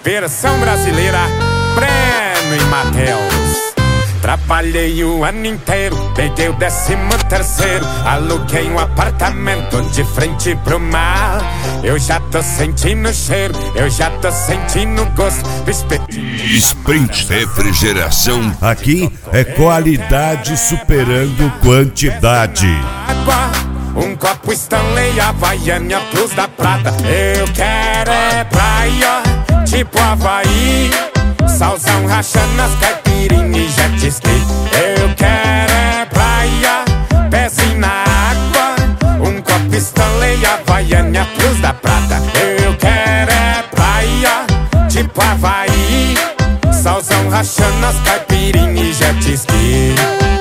Versão brasileira, Breno e Matheus. Trabalhei o ano inteiro, peguei o 13º, aluguei um apartamento de frente pro mar. Eu já tô sentindo o cheiro, eu já tô sentindo o gosto do espetinho. Sprint Refrigeração, aqui é qualidade superando quantidade. Água, um copo Stanley, Havaiana Plus da Prata. Eu quero é praia, tipo Havaí, salzão rachando as caipirinhas e jet ski. Eu quero é praia, pezinho na água, um copo Stanley, Havaiana Plus da Prata. Eu quero é praia, tipo Havaí, salzão rachando as caipirinhas e jet ski.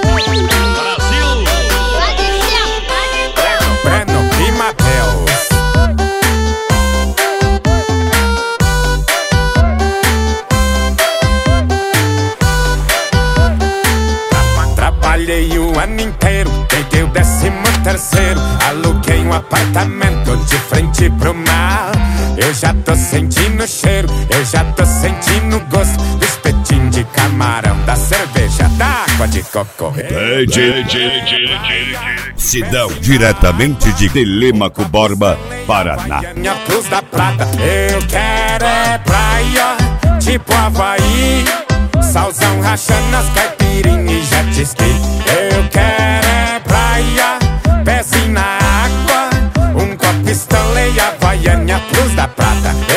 Breno e Matheus. Trabalhei o ano inteiro, peguei o 13º, aluguei um apartamento de frente pro mar. Eu já tô sentindo o cheiro, eu já tô sentindo o gosto do espetinho de camarão, da cerveja, da água de coco. Sidão, diretamente de Telêmaco Borba, Paraná. Cruz da Prata. Eu quero é praia, tipo Havaí, salzão rachando as caipirinhas e jet ski. Eu quero é praia, pezinho na água, um copo Stanley, Havaiana Cruz da Prata.